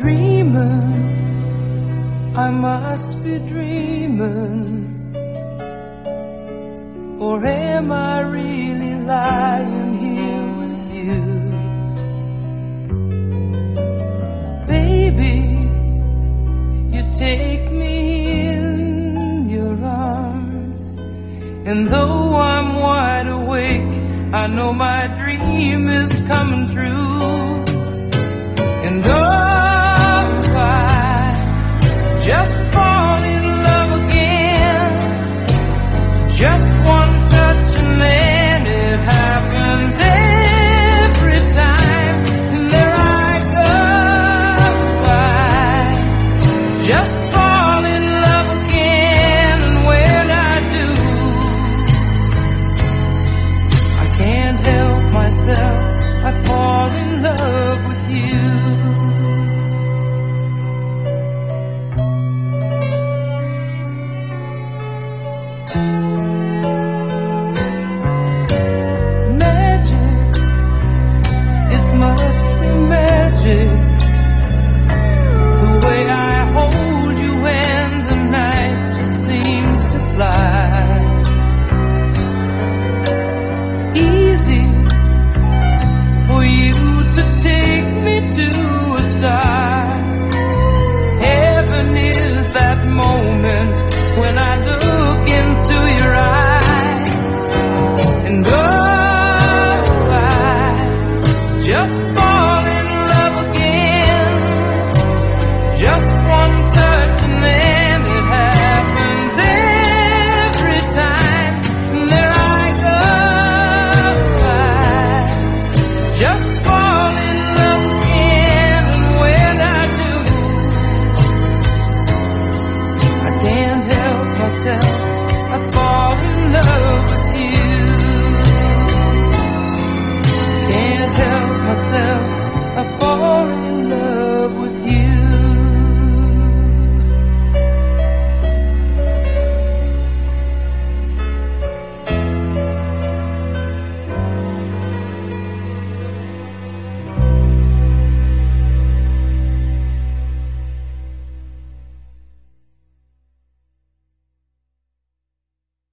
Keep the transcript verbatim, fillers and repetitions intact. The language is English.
dreaming, I must be dreaming, or am I really lying here with you? Baby, you take me in your arms, and though I'm wide awake, I know my dream is coming true. And oh, I just fall in love again, just one touch and then it happens every time. And there I go, I just fall in love again, and when I do, I can't help myself, I fall in love with you. Magic, it must be magic, the way I hold you when the night just seems to fly. Easy for you to take me to a star. Heaven is that moment when I look into your eyes. And oh, I just fall in love again, just one touch and then it happens every time. And there I go, I just fall in love again, and when I do, I can't help myself, I fall in love with